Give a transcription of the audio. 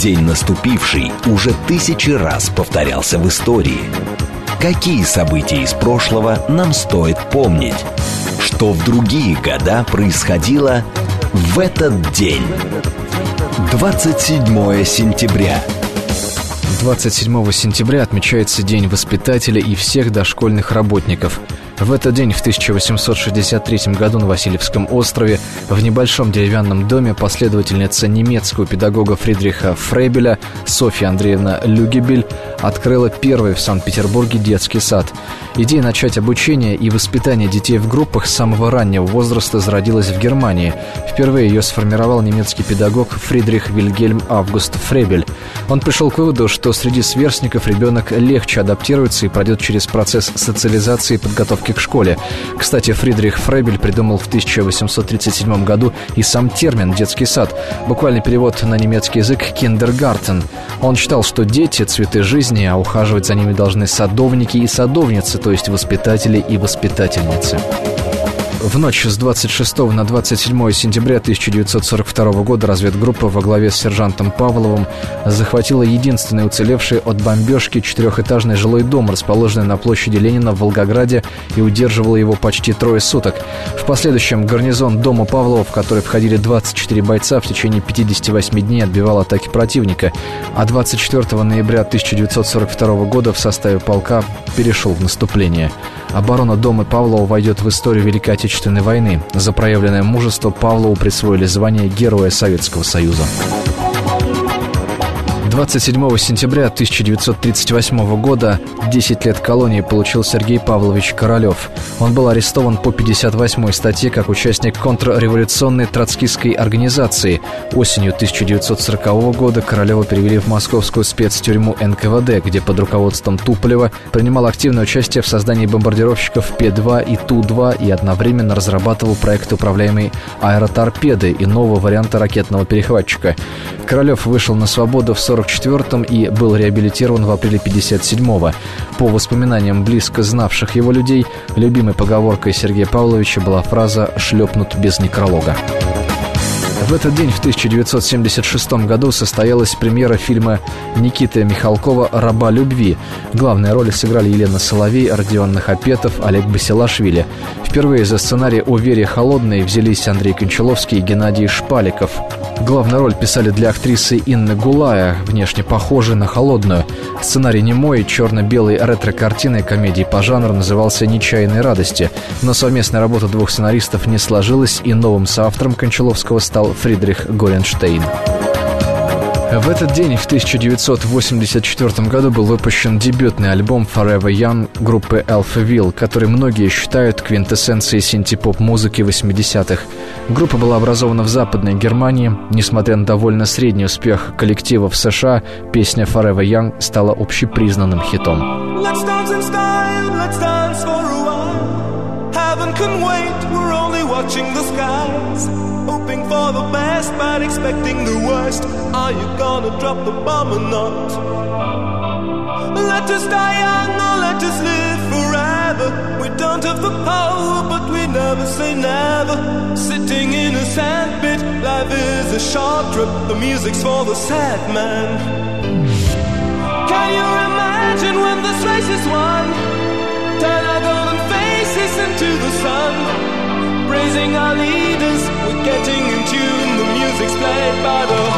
день наступивший уже тысячи раз повторялся в истории? Какие события из прошлого нам стоит помнить? Что в другие года происходило в этот день? 27 сентября. 27 сентября отмечается День воспитателя и всех дошкольных работников. В этот день, в 1863 году, на Васильевском острове, в небольшом деревянном доме последовательница немецкого педагога Фридриха Фрейбеля Софья Андреевна Люгебель открыла первый в Санкт-Петербурге детский сад. Идея начать обучение и воспитание детей в группах с самого раннего возраста зародилась в Германии. Впервые ее сформировал немецкий педагог Фридрих Вильгельм Август Фрейбель. Он пришел к выводу, что среди сверстников ребенок легче адаптируется и пройдет через процесс социализации и подготовки к школе. Кстати, Фридрих Фрейбель придумал в 1837 году и сам термин «детский сад». Буквальный перевод на немецкий язык «киндергартен». Он считал, что дети – цветы жизни, а ухаживать за ними должны садовники и садовницы, то есть воспитатели и воспитательницы. В ночь с 26 на 27 сентября 1942 года разведгруппа во главе с сержантом Павловым захватила единственный уцелевший от бомбежки четырехэтажный жилой дом, расположенный на площади Ленина в Волгограде, и удерживала его почти 3 суток. В последующем гарнизон дома Павлова, в который входили 24 бойца, в течение 58 дней отбивал атаки противника, а 24 ноября 1942 года в составе полка перешел в наступление. Оборона дома Павлова войдет в историю Великой Отечественной войны. За проявленное мужество Павлову присвоили звание Героя Советского Союза. 27 сентября 1938 года 10 лет колонии получил Сергей Павлович Королев. Он был арестован по 58-й статье как участник контрреволюционной троцкистской организации. Осенью 1940 года Королева перевели в московскую спецтюрьму НКВД, где под руководством Туполева принимал активное участие в создании бомбардировщиков П-2 и Ту-2 и одновременно разрабатывал проект управляемой аэроторпеды и нового варианта ракетного перехватчика. Королев вышел на свободу в 1944-м и был реабилитирован в апреле 1957-го. По воспоминаниям близко знавших его людей, любимой поговоркой Сергея Павловича была фраза «шлепнут без некролога». В этот день, в 1976 году, состоялась премьера фильма Никиты Михалкова «Раба любви». Главные роли сыграли Елена Соловей, Родион Нахапетов, Олег Басилашвили. Впервые за сценарий «О Вере Холодной» взялись Андрей Кончаловский и Геннадий Шпаликов. Главную роль писали для актрисы Инны Гулая, внешне похожей на Холодную. Сценарий немой, черно-белой ретро-картиной комедии по жанру назывался «Нечаянные радости». Но совместная работа двух сценаристов не сложилась, и новым соавтором Кончаловского стал Фридрих Горенштейн. В этот день, в 1984 году, был выпущен дебютный альбом «Forever Young» группы Alphaville, который многие считают квинтэссенцией синти-поп-музыки 80-х. Группа была образована в Западной Германии. Несмотря на довольно средний успех коллектива в США, песня «Forever Young» стала общепризнанным хитом. Hoping for the best, but expecting the worst. Are you gonna drop the bomb or not? Let us die young or let us live forever. We don't have the power, but we never say never. Sitting in a sandpit, life is a short trip. The music's for the sad man. Can you imagine when this race is won? Turn our golden faces into the sun. Praising our leaders, we're getting in tune. The music's played by the